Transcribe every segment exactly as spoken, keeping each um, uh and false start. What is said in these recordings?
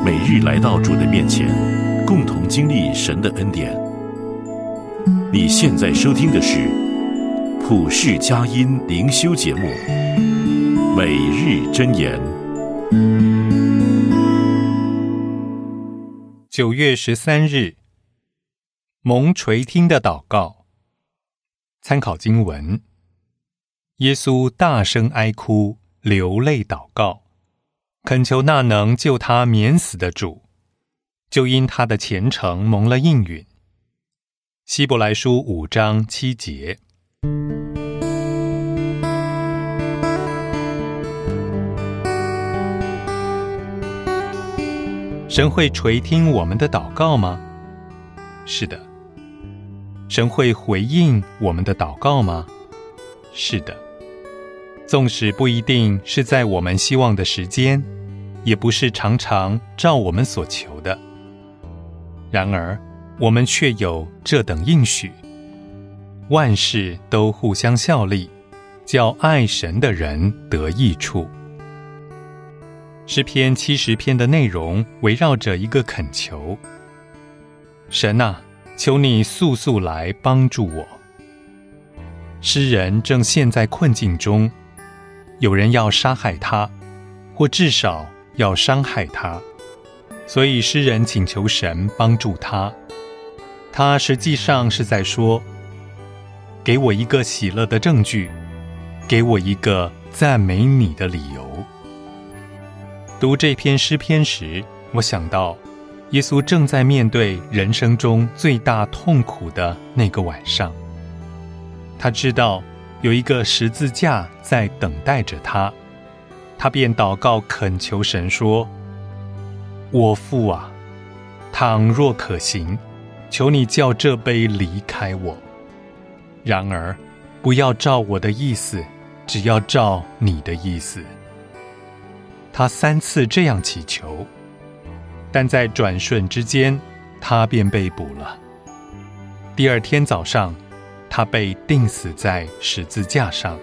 每日来到主的面前，共同经历神的恩典。你现在收听的是普世佳音灵修节目《每日箴言》。 九月十三日，蒙垂听的祷告。参考经文：耶稣大声哀哭，流泪祷告，恳求那能救他免死的主，就因他的虔诚蒙了应允。希伯来书五章七节。神会垂听我们的祷告吗？是的。神会回应我们的祷告吗？是的。纵使不一定是在我们希望的时间，也不是常常照我们所求的，然而我们却有这等应许：万事都互相效力，叫爱神的人得益处。诗篇七十篇的内容围绕着一个恳求：神啊，求你速速来帮助我。诗人正陷在困境中，有人要杀害他，或至少要伤害他，所以诗人请求神帮助他。他实际上是在说：给我一个喜乐的证据，给我一个赞美你的理由。读这篇诗篇时，我想到耶稣正在面对人生中最大痛苦的那个晚上。他知道有一个十字架在等待着他，他便祷告恳求神说：我父啊，倘若可行，求你叫这杯离开我，然而不要照我的意思，只要照你的意思。他三次这样祈求，但在转瞬之间，他便被捕了。第二天早上，他被钉死在十字架上。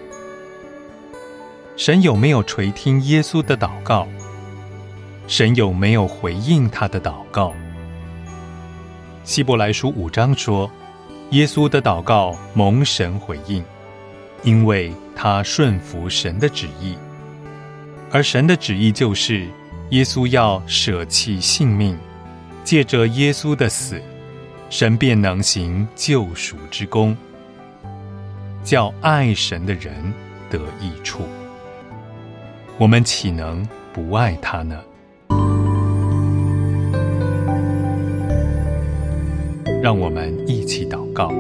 神有没有垂听耶稣的祷告？神有没有回应他的祷告？希伯来书五章说，耶稣的祷告蒙神回应，因为他顺服神的旨意。而神的旨意就是耶稣要舍弃性命，借着耶稣的死，神便能行救赎之功，叫爱神的人得益处。我们岂能不爱他呢？让我们一起祷告。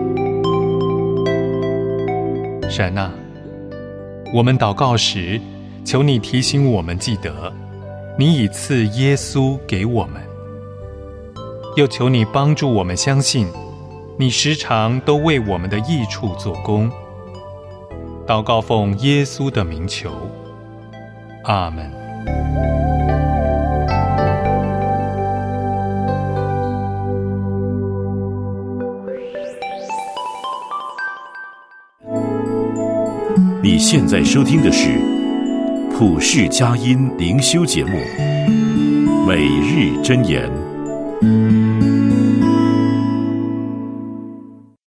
神啊，我们祷告时，求你提醒我们记得，你已赐耶稣给我们，又求你帮助我们相信，你时常都为我们的益处做工。祷告奉耶稣的名求，阿们。 你现在收听的是普世佳音灵修节目《每日箴言》。